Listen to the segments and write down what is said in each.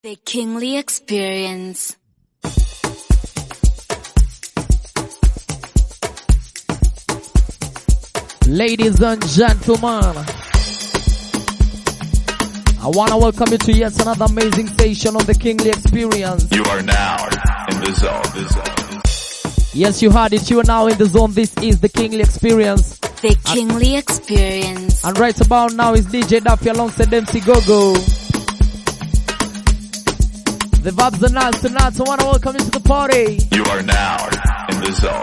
The Kingly Experience. Ladies and gentlemen, I want to welcome you to yet another amazing station on the Kingly Experience. You are now in the zone. Yes, you heard it. You are now in the zone. This is the Kingly Experience. The Kingly Experience. And right about now is DJ Duffy alongside MC Gogo. The vibes are nice tonight. I want to welcome you to the party. You are now in the zone.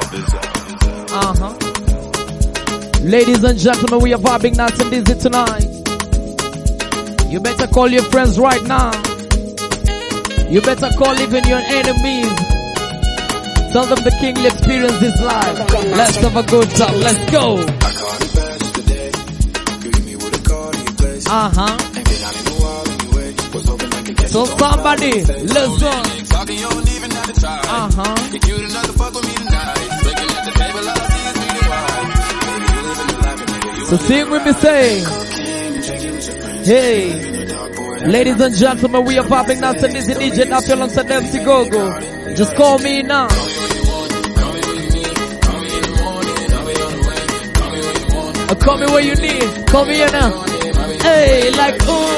Ladies and gentlemen, we are vibing nice and easy tonight. You better call your friends right now. You better call even your enemies. Tell them the Kingly Experience is live. Let's have a good time. Let's go. So somebody, listen. So sing with me, say, hey, ladies and gentlemen, we are popping now. So this is DJ Duffy alongside MC Gogo. Just call me now. Call me where you need. Call me here now. Hey, like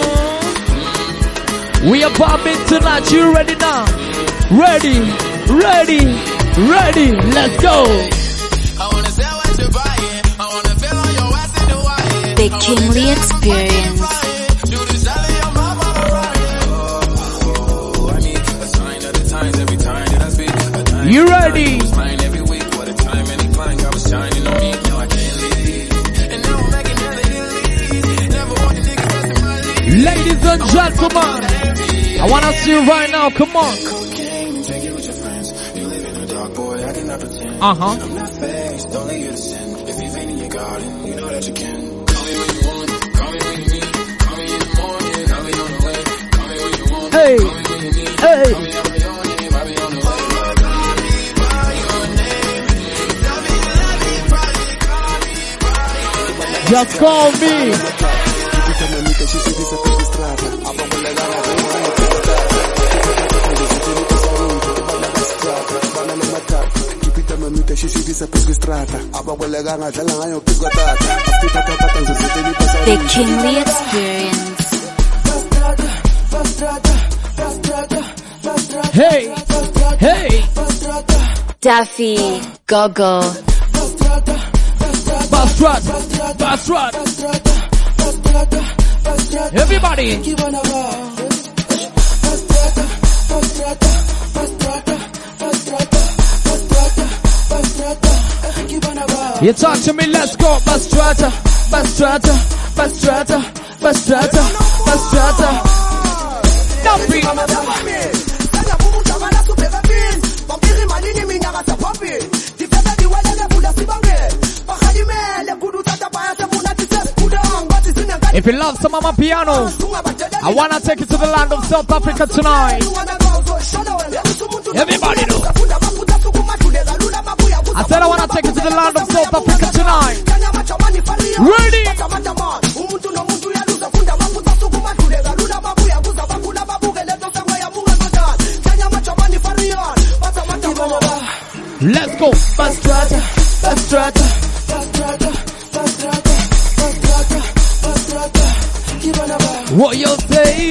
we are popping tonight. You ready now? Ready. Let's go. The Kingly Experience. You ready? Ladies and gentlemen, I wanna see you right now. Come on. Hey. Just call me. The Kingly Experience. Hey. Duffy, Gogo. Bastard. Everybody. You talk to me, let's go. Bastrata. Duffy. If you love some Mama Piano, I wanna take you to the land of South Africa tonight. Everybody know. I said I wanna take you to the land of South Africa tonight. Ready? Let's go. Bastrata. What you say?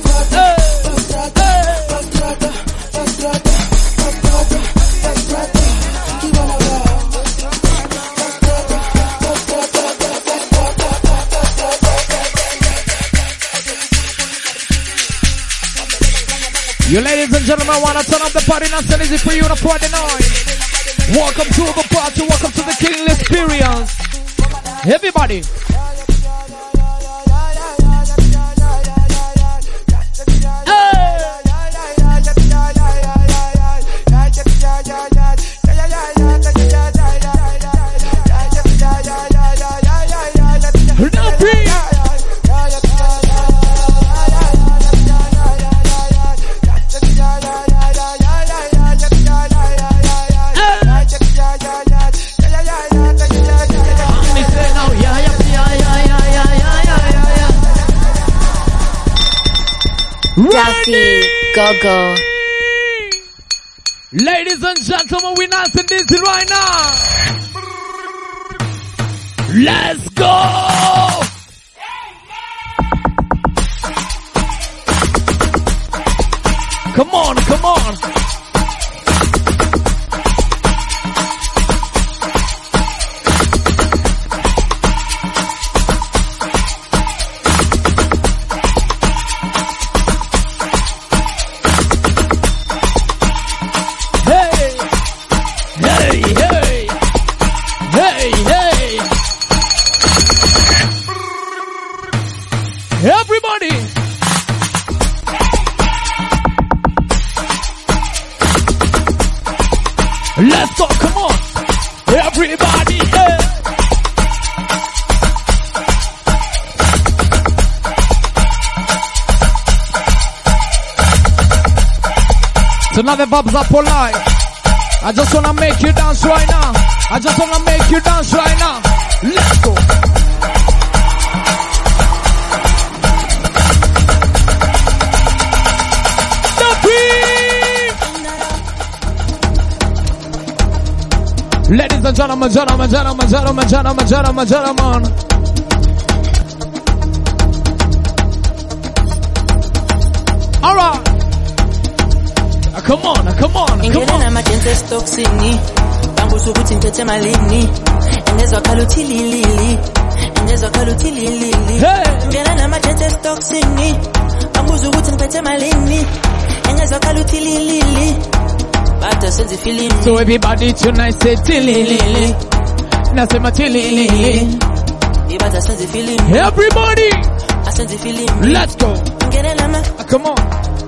You ladies and gentlemen, I wanna turn up the party now. So easy for you on a Friday night. Welcome to the party. Welcome to the Kingly Experience. Everybody. Duffy. Go-Go. Ladies and gentlemen, we're dancing this right now. Let's go! Come on, come on. Everybody! Let's go, come on! Everybody! Hey. So now the vibes are polite. I just wanna make you dance right now. I just wanna make you dance right now. Let's go! Ladies and gentlemen, gentlemen. Alright. Come on. Ingena majense stoksini. Bambusu ukuthi ngiphethe malini. Engezwa kaluthilili. Ingena namajense stoksini. Bambusu ukuthi ngiphethe malini. Engezwa kaluthilili. So everybody tonight say tilili. Nasema tilili. Everybody. Let's go. Come on.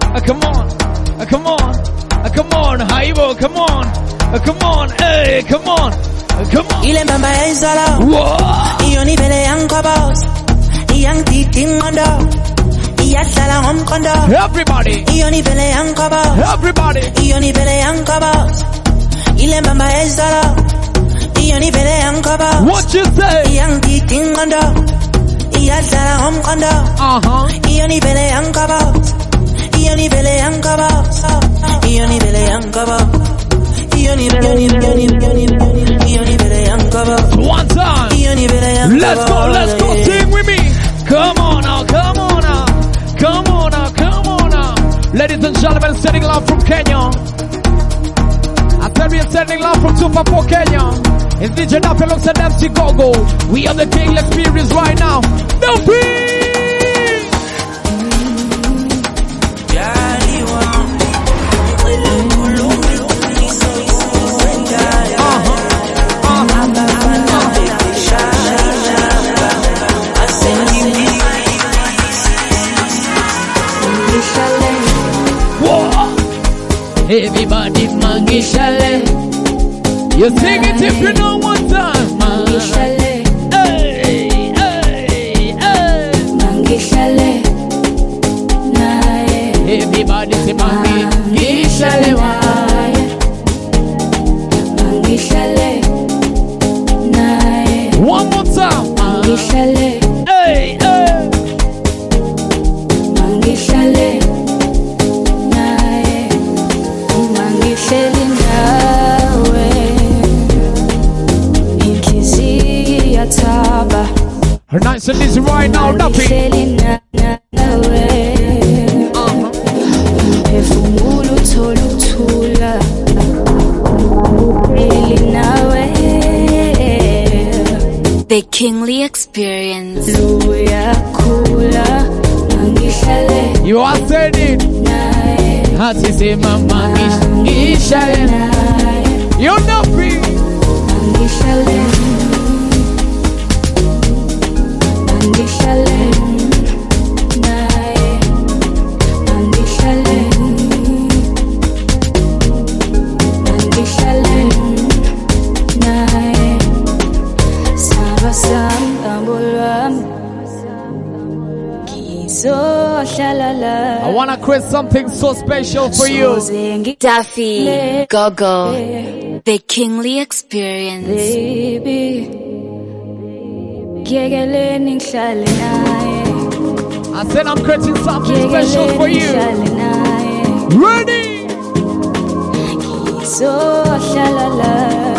Haibo, come on. Hey, come on. Ile mbamba ya izala. Iyo ni vele yanko boss. Iyang titing mondo. Iyasala ngomkondo. Everybody. Iyo ni vele yanko boss. Everybody. Iyo ni vele yanko boss. Ile mbamba ya izala. Iyo ni vele yanko boss. What you say? Iyang titing mondo. Iyasala ngomkondo. Iyo ni vele yanko boss. Iyo ni vele yanko boss. Iyo ni vele yanko boss. One time. Let's go, sing with me. Come on now. Ladies and gentlemen, sending love from Kenya. I said we are sending love from Super 4 Kenya. It's DJ Duffy alongside MC Go-Go. We are the King Experience right now. Duffy! Everybody mangishale. You sing it if you know one time. Mangishale. Hey. Mangishale. Nae. Everybody say mangishale. Mangishale. Nae. One more time. Mangishale. Hey. Mangishale. Nae. Mangishale nawe. Inkiziya taba. Her nice and easy right now, Duffy. Mangishale nawe. Phefumula uthola ukuthula. Really nawe. The Kingly Experience. You are saying it. How to say mama ngishale. You're not free. I want to create something so special for you. Duffy, Go-Go, the Kingly Experience. I said I'm creating something special for you. Ready? So shalala.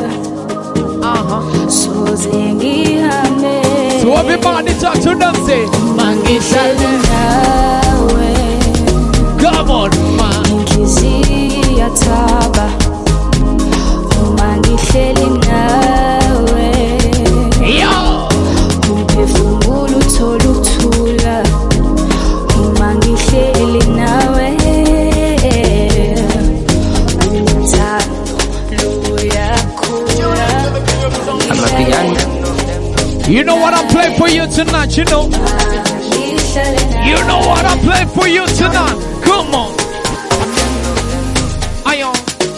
So zengihambe. So everybody talk to them, say Mangihlale nawe. come on, man. Inhliziyo yathaba. Mangihlale nawe. Yo! Umphefumulo uthola ukuthula. Mangihlale nawe. You know what I play for you tonight, you know. You know what I play for you tonight. Come on. Ayo.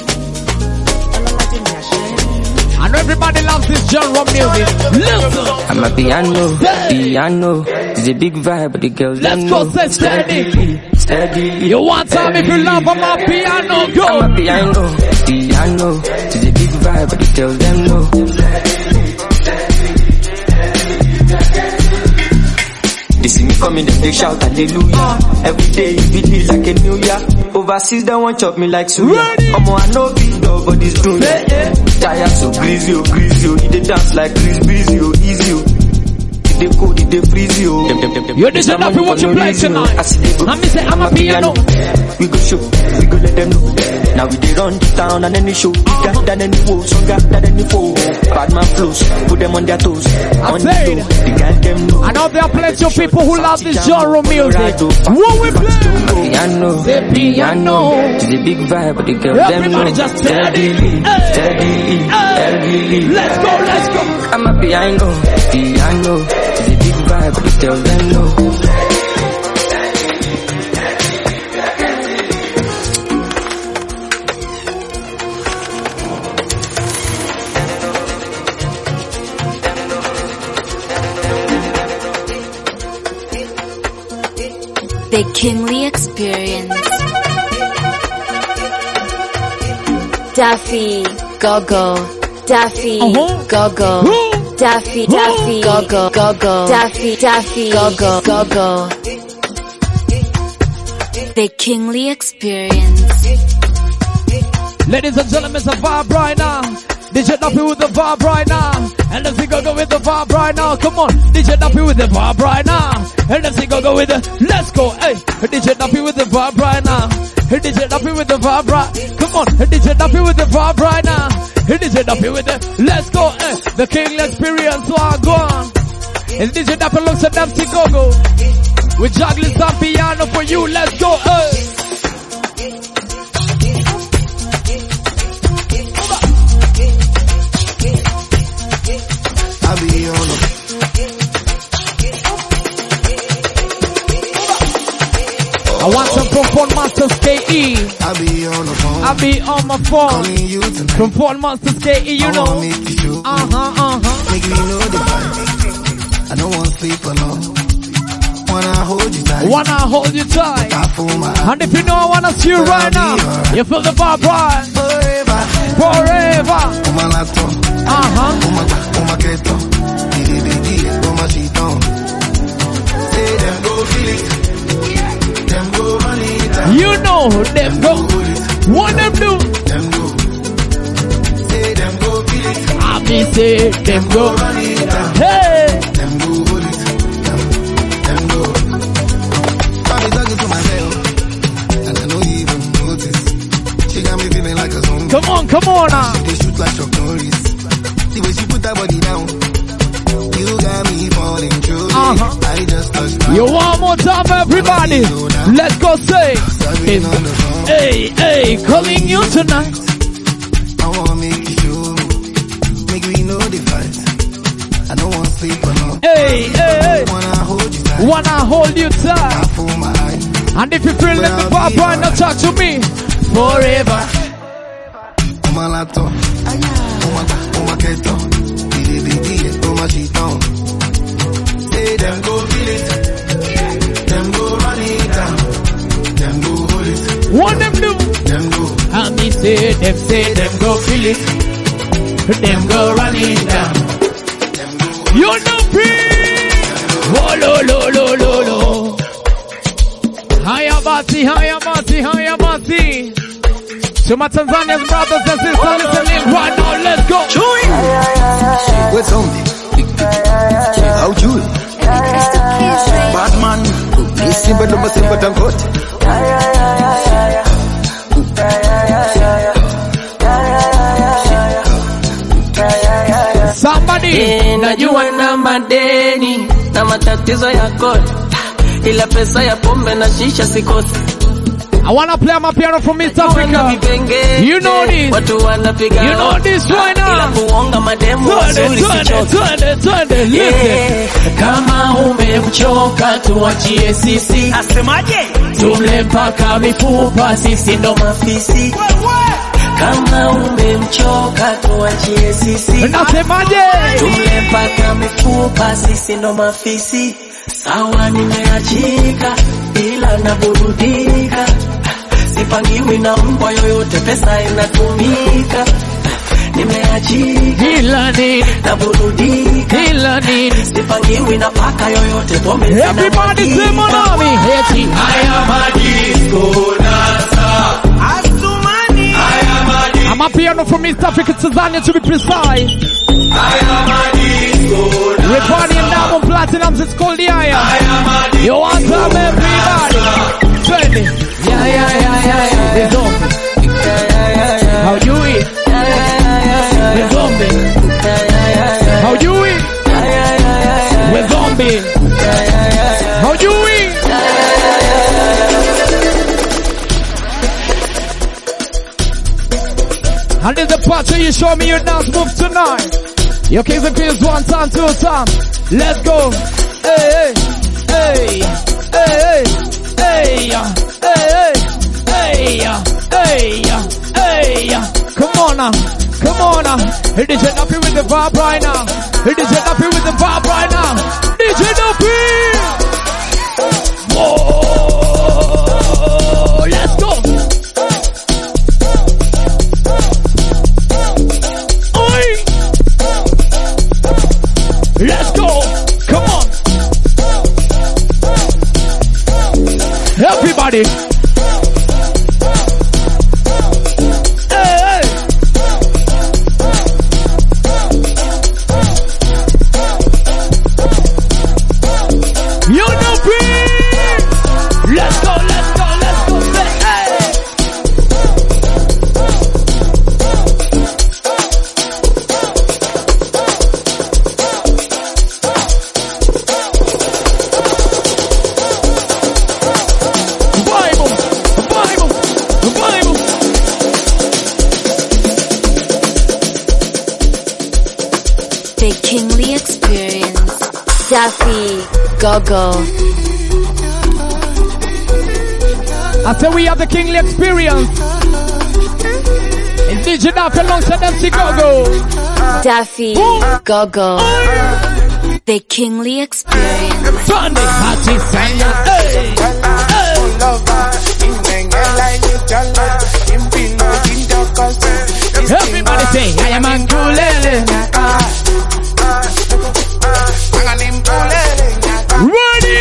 I know everybody loves this genre of music. Listen. I'm a piano, piano. It's a big vibe, but the girls Let's go, say steady. Steady. You want time if you love my piano, go. I'm a piano, piano. It's a big vibe, but the girls them know. They see me coming, they shout hallelujah. Every day it feel like a new year. Overseas they want chop me like suya. I know big dog, but it's true. Tired so greasy, oh greasy, oh. They dance like breezy, oh easy, oh. They go, they freeze you. You listen up to what you play tonight. Let me say I'm a piano. We go show, we go let them know. Now we dey run the town and any show. Bigger than any woe, stronger than any foe. Bad man flows, put them on their toes. I said, the girl them know. I know there are plenty of people who love this genre of music. What we play? Piano, the piano. It's a big vibe, but the girl them know. Everybody just steadily. Let's go, let's go. I'm a piano, piano. It's a big vibe, but the girls them know. The Kingly Experience. Daffy, Gogo, Daffy, Gogo, Daffy, Gogo, Gogo, Daffy, Gogo, Gogo. The Kingly Experience. Ladies and gentlemen, it's a vibe right now. DJ Duffy with the vibe right now. And let's go with the vibe right now. Come on, DJ Duffy with the vibe right now. And let's go with the, let's go, hey. DJ Duffy with the vibe right now. DJ Duffy with the vibe right. Come on, DJ Duffy with the vibe right now. DJ Duffy with the, let's go, hey. The Kingly Experience, so I go on. And DJ Duffy looks at MC Gogo. We're juggling some piano for you, let's go, hey. I be on them. I want some from Phone Masters KE. I be on the phone. I be on my phone. Calling you tonight. From Phone Masters KE, you know. I make you show. Make you know the vibe. I don't want to sleep alone. Wanna hold you tight. Wanna hold you tight. I fool my eyes. And if you know I wanna see you right now, you feel the vibe right. Forever. Forever. Uma lato. Uma keto. Uma chiton. Say them go feel it. Them go run it. You know them go. What them do? Them go. Say them go feel it. I be say them go. Run it. Hey. Them go hold it. Them go. I be talking to myself, and I don't even notice. She got me feeling like a zombie. Come on now. She shoot like Chuck Norris. The way she put that body down, you got me falling through. I just touched my You want more time, everybody? Let's go say. Hey, calling you tonight. I wanna make you show me. Make me know the fight. I don't want to sleep alone. Hey. Wanna hold you tight. Wanna hold you I tight. fool my eyes. And if you feel let me vibe right now, talk to me. Forever. Uma lato. Uma keto. Uma chiton. Say them go feel it. Them go run it down. Them go hold it. What them do? Them go. And me say them go feel it. Them go run it down. You know peace. Oh lo. Hiya Mati. To my Tanzanian brothers and sisters listening right now, let's go. Where's zombie? How do it? Bad man. Simba no Simba Dangote. Somebody. Najua na madeni na matatizo ya kodi, ila pesa ya pombe na shisha sikosi. I wanna play my piano from East Africa. You know this. You know this right now. Twende. Listen. Kama umemchoka tuachie sisi. Asemaje? Tule mpaka mifupa sisi ndo mafisi. Kama umemchoka tuachie sisi. Nasemaje? Tule mpaka mifupa sisi ndo mafisi. Sawa nimeachika ila naburudika. Sipangiwi na mbwa yoyote, pesa inatumika. Nimeachika ila nini naburudika. Ila nini sipangiwi na paka yoyote, pombe zina. Everybody say monami. Heti Haya madisco nasa Asumani. I'm a piano from East Africa, Tanzania to be precise. We're partying down on Platinums, it's called the Aya. You want some everybody? Trendy. Yeah. The zombie. How you eat? The zombie. How you eat? With zombie. How you eat? And there's a part where you show me your dance move tonight. Your kings and queens, 1 time, 2 time. Let's go. Hey. Come on now. Hey, DJ Nappy with the vibe right now. DJ Nappy. Whoa. Let's go. Let's go. Come on. Everybody. Hey. You know me. Let's go. Hey. The Kingly Experience. Daffy, Gogo. I say we have the Kingly Experience. And DJ Daffy alongside MC Gogo. Daffy, Gogo. The Kingly Experience. Sunday party singer. Hey. Everybody say, I am Angulele. Ready?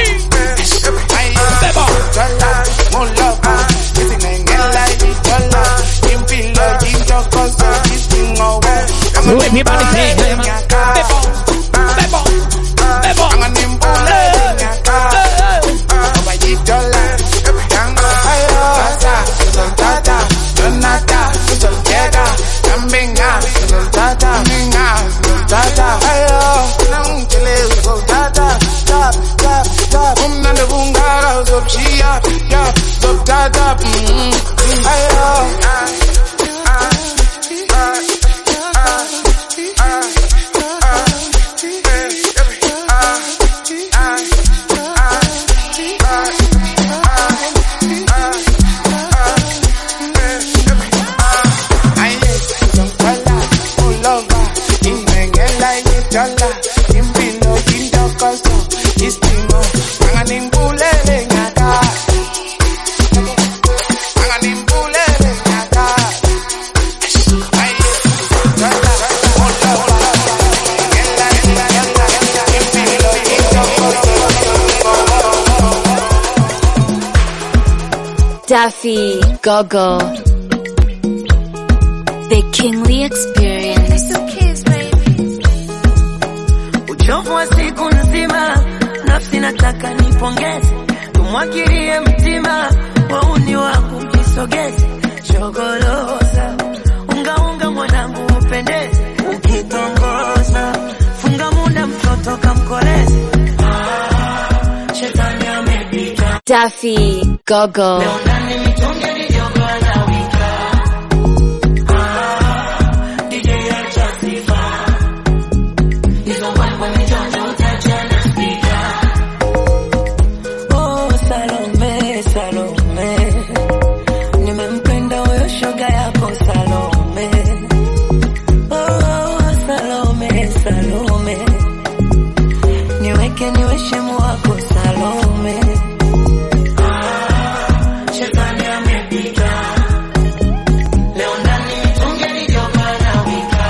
So everybody say, I am Daffy, Gogo. The Kingly Experience. Uchovu wa siku nzima, nafsi nataka nipongeze, tumwagilie mtima, wauni wangu jisogeze, shogoloza, unga mwanangu upendeze, ukitongoza, funga muda mtoto kamkoleze, shetani amepita. Daffy, Gogo. Leo ndani mitungi ni jogo na wika, DJ acha sifa, hizo mambo ni jojo utachana spika. Oh Salome, Salome, nimempenda huyo shoga yako Salome. Oh Salome, Salome, niweke niwe shemu wako Salome. Shetani amepita, leo ndani mitungi ni jogo na wika,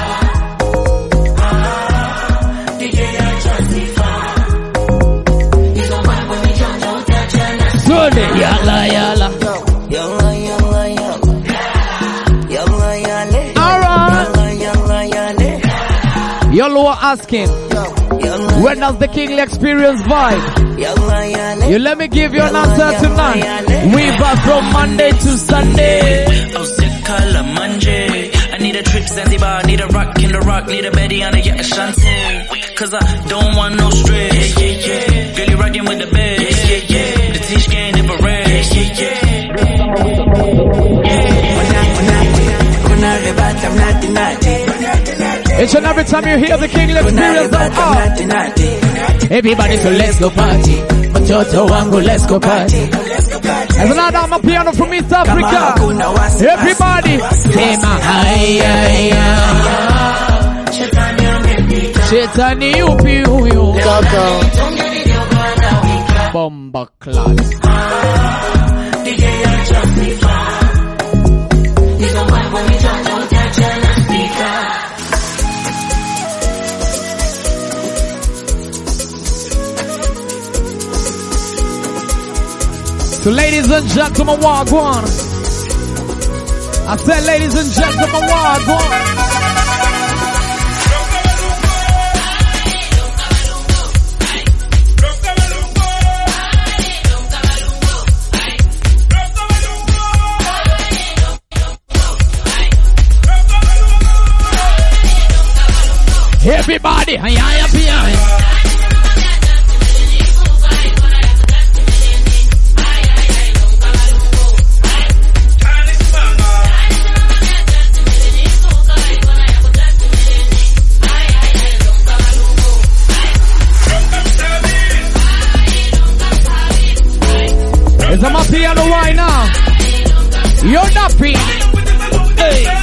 DJ acha sifa, hizo mambo ni jojo utachana. Sunday, yalla, yalla. Yalla yalla yalla, yalla yalla. Alright. Yalla yalla, Y'all were asking, when does the Kingly Experience vibe? yalla yalla. You let me give you an answer tonight. We back from Monday to Sunday. Oh, sick color Monday. I need a trip Zanzibar, need a rock in the rock, need a Betty on a yeah, Ashanti. Cause I don't want no stress. Yeah, yeah, yeah. Girl, you rockin' with the best. Yeah, yeah, yeah. The teach game never rest. Yeah, yeah, yeah. Each and every time you hear the Kingly Experience, everybody, so let's go party. Matoto wangu, let's go party. There's another my piano from East Africa. Everybody, sema haya. Shetani yupi huyu? Gogo. Bomba class. So ladies and gentlemen, wagwan. I said ladies and gentlemen, wagwan. Everybody, it's on my piano right now. You're Daffy. Hey.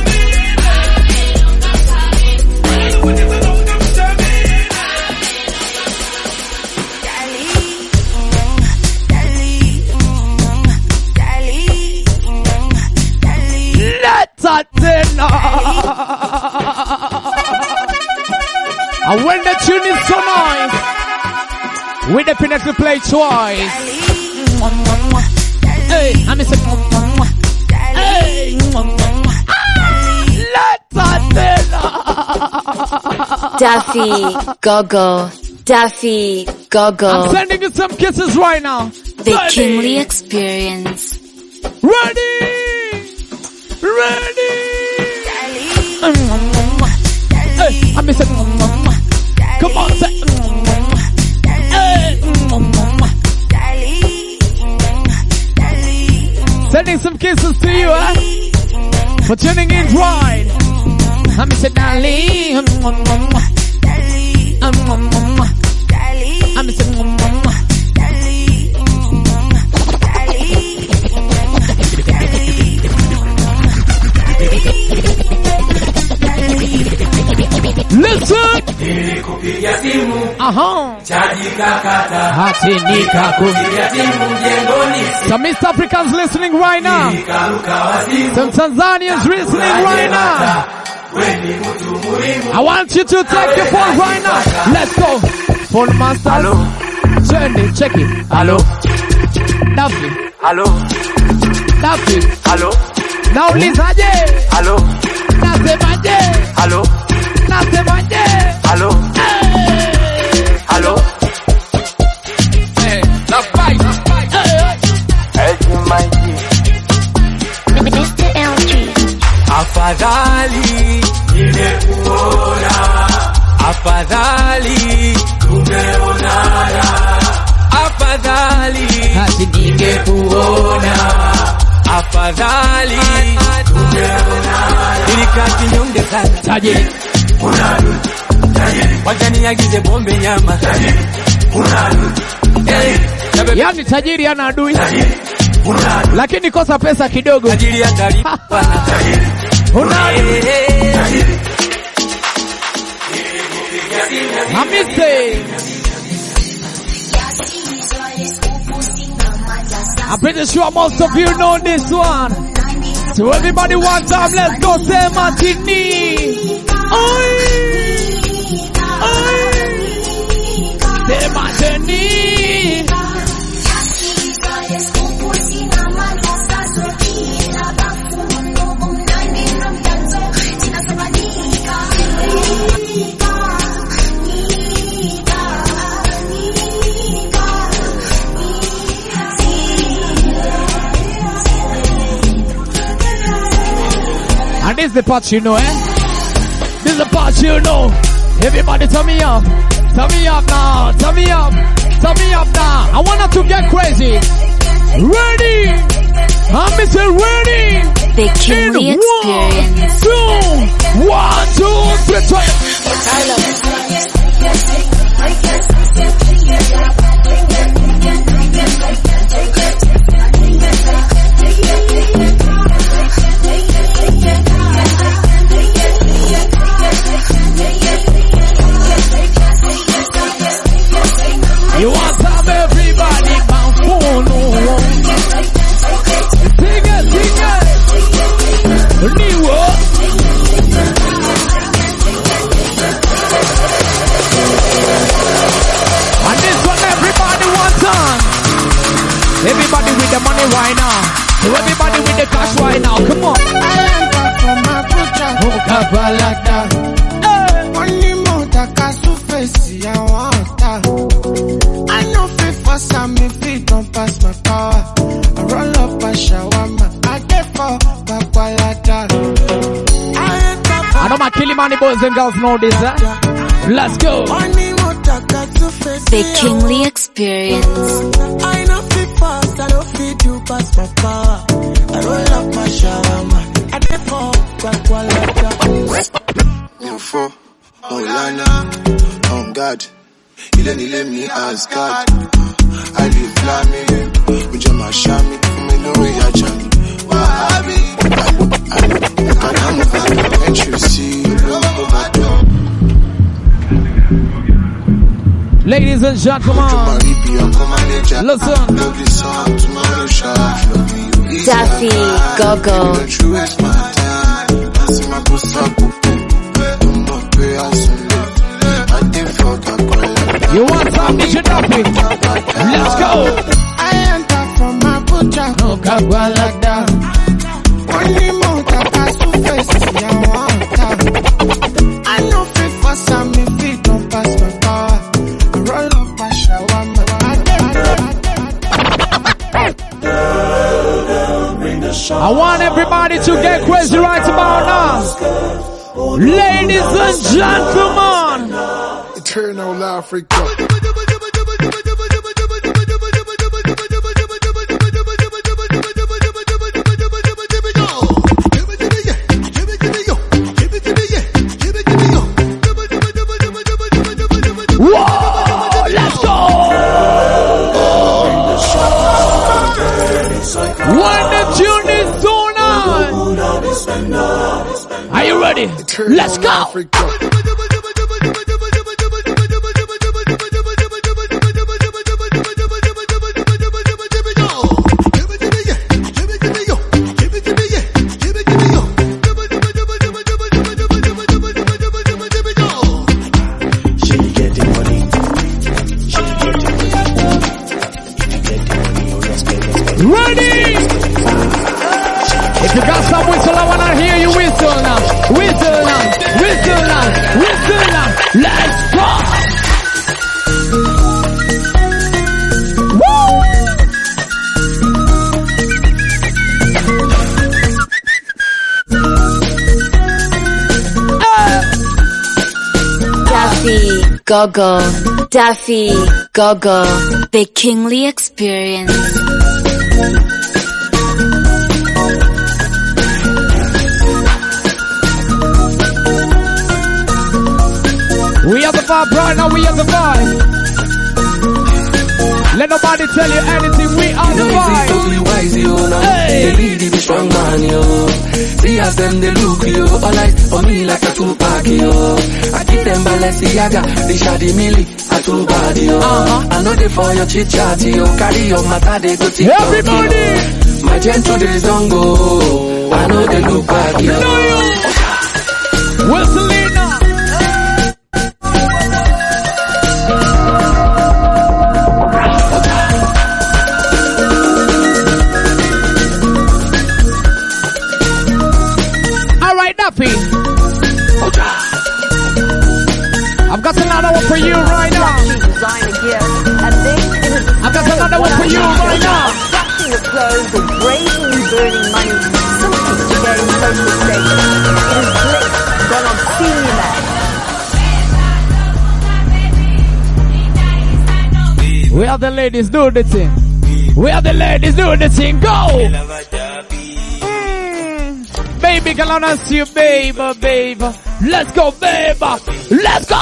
And when the tune is so nice, we definitely to play twice. Hey, I'm Mr. Hey, Daffy, Gogo. Daffy, Gogo. I'm sending you some kisses right now. The Ready. Kingly Experience. Ready! Ready! Hey, I'm Mr. Come on, say. Hey. Sending some kisses to you, huh? For tuning in right. I'm Mr. Dali. I'm Mr. Listen. Nilikupigia simu. Chaji kakata. Hati nikaku. Kupigia simu mjengoni. Some East Africans listening right now. Some Tanzanians listening right now. I want you to take your phone right now. Let's go. Phone master. Hello. Turn it, check it. Hello. Daffy. Hello. Daffy. Hello. Now listen, Hello. Daffy. Nasemaje? Hello? Nasemaje? Hello? Hello? Hey, the fight. Mr. LG. Afadhali nimekuona, afadhali tumeonana, afadhali ningekuona, afadhali tumeonana. Nilikaa kinyonge sana, tajiri, wacha niagize pombe nyama, tajiri, yani tajiri ana adui, lakini kosa pesa kidogo. tajiri atalipa. Amise. I'm pretty sure most of you know this one. So everybody one time, let's go say Martini. Oi! Oi! Say Martini. And this is the part you know, eh? This is the part you know. Everybody turn me up. Turn me up now. Turn me up. Turn me up now. I want us to get crazy. Ready? I'm Mr. Ready. The Kingly Experience. 2, 1, 2, 3, try it. You want some everybody bounce for no one. Sing it, sing it. New up. And this one everybody one time. Everybody with the money right now. So everybody with the cash right now. Come on. Hook up like that. Money more than cash to face, I want that. I know fit for some, if it don't pass my power. I roll up a shawarma, I get for Babalada. I know my Kilimani boys and girls know this, eh? Let's go. The Kingly Experience. I know fit fast, I don't fit you pass my power. I roll up my shawarma, I get for Babalada. No for Olana, on God. He let me ask God. I live flaming, with your mashami, me know we are Johnny. Wahabi, I am and you see, ladies and gentlemen, listen. Daffy, Gogo. You want some DJ Daffy? Let's go. I enter from my butcher. No Kagwa like that. Only more than pass to face, I want that. I know fit for some, if it don't pass my power. I roll up my shawarma. I want everybody to get crazy right about now. Ladies and gentlemen, Eternal Africa. are you ready? Let's go. Ready? If you got some whistle, I wanna hear you whistle now. Whistle now, whistle now, whistle now. Let's go! Woo! Daffy Gogo, Daffy Gogo, the Kingly Experience. We are the vibe right now, we are the vibe. Let nobody tell you anything, we are the vibe. Hey. They really be strong man, yo. See as them they look, yo. All eyes on me like a Tupac, yo. I keep them Balenciaga, they shady milli, a too bad, yo. I know they for your chit chat, yo. Carry your matter, they go TikTok, everybody. Yo. My gentle days don't go. I know they look back, yo. Where's Selena? I've got another one for you right now. I've got another one for you right now. Crafting of clothes or brazenly burning money simply to gain social status. It is bliss done on senior man. We are the ladies, do the thing. We are the ladies, do the thing. Go! Baby, girl, I see you, baby, baby. Let's go, baby. Let's go!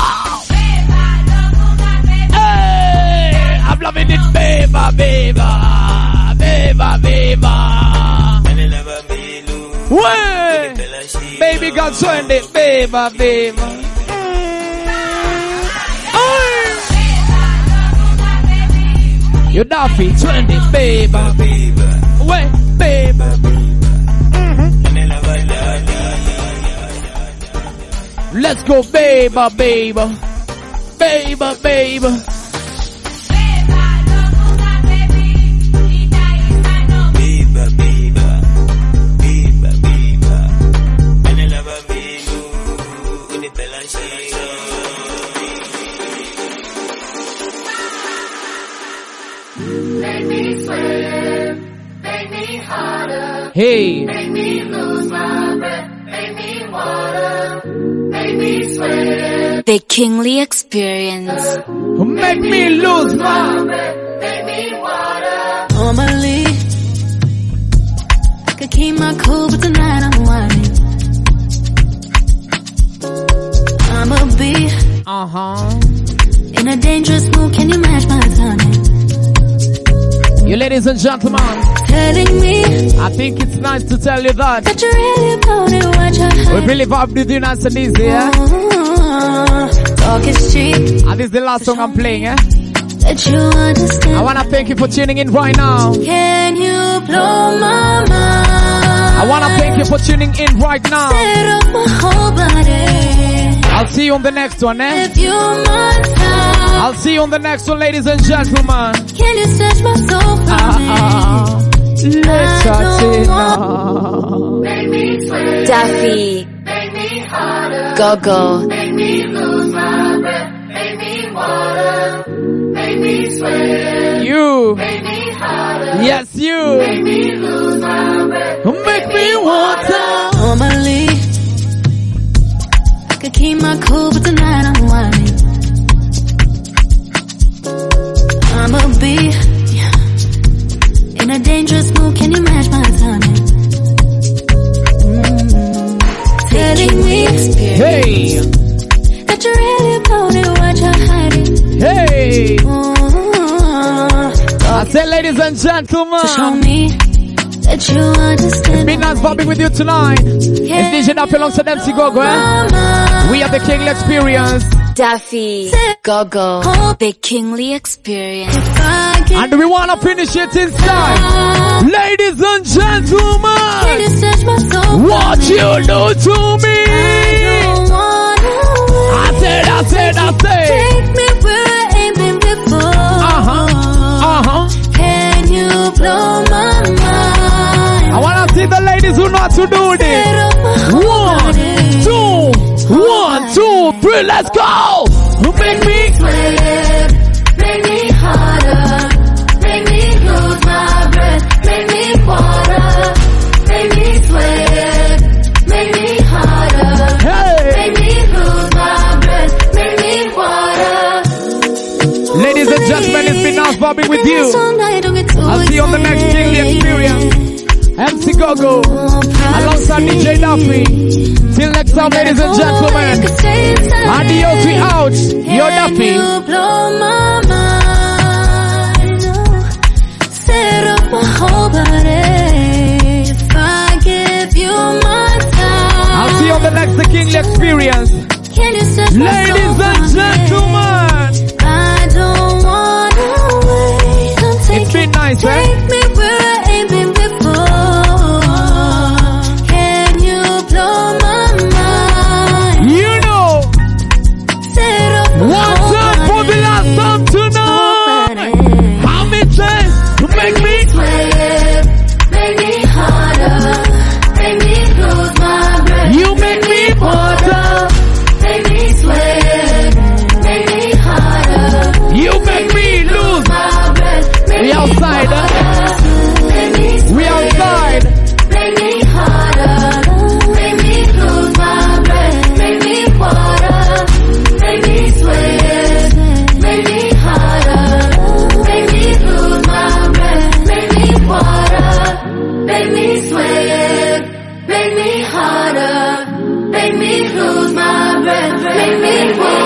Hey, I'm loving it, baby, baby. Baby, baby. Way! Baby, girl, join it, baby, baby. You Daffy, 20, baby. Wait, baby. Let's go, baby, baby. Baby, baby. Make me sweat, make me harder. Hey. Make me lose my breath, make me water. Make me sweat. The Kingly Experience. Make me lose my breath, make me water. Normally, I could keep my cool, but tonight I'm whining. I'ma be in a dangerous mood. Can you match my timing? You ladies and gentlemen, telling me I think it's nice to tell you that you really about it, what you we really vibe with you nice and easy, yeah? Talk is cheap. And this is the last song I'm playing, eh? That you understand. I wanna thank you for tuning in right now. Can you blow my mind? I wanna thank you for tuning in right now. Set up my whole body. I'll see you on the next one, eh? If you my time, I'll see you on the next one, ladies and gentlemen. Can you search my soul for me? Let's touch it now. Make me sweat. Daffy Make me harder. Gogo. Make me lose my breath. Make me water. Make me sweat. You. Make me harder. Yes, you. Make me lose my breath. Make me water. Normally, I could keep my cool, but tonight I'm whining. I'ma be in a dangerous mood. Can you match my timing? Telling me hey that you really about it, what you're hiding. Hey, I said, ladies and gentlemen, to show me that you understand. Been nice vibing with you tonight. It's DJ Daffy alongside MC Gogo, eh? We have the Kingly Experience. Daffy Gogo, the Kingly Experience. And we wanna finish it inside. Ladies and gentlemen, what you do to me? I said. Take me where I ain't been before. Uh-huh. Can you blow my mind? I wanna see the ladies who You know how to do this. 1, 2, 3, let's go. Make me sweat, make me harder, make me lose my breath, make me water, make me sweat, make me harder, make me lose my breath, make me water. Ladies and gentlemen, it's been nice vibing with you. I'll see you on the next Kingly Experience. MC Gogo, alongside DJ Duffy. Till next time, ladies and gentlemen. Adios, we out. Yo, Duffy. You blow my mind. Set up my whole body. If I give you my time, I'll see you on the next Kingly Experience. Can you set my Ladies and gentlemen, I don't wanna wait. Come take it's been nice, take me where I ain't been before. Can you blow my mind? You know. Set up my One time for the last time tonight. How many times to make me sweat, make me harder, make me lose my breath. You make me water. Make me sweat, make me harder. You make me lose my breath. We outside, We outside. Make me harder, make me lose my breath. Make me water, make me sweat, make me harder, make me lose my breath. Make me water, make me sweat, make me harder, make me lose my breath. Make me water.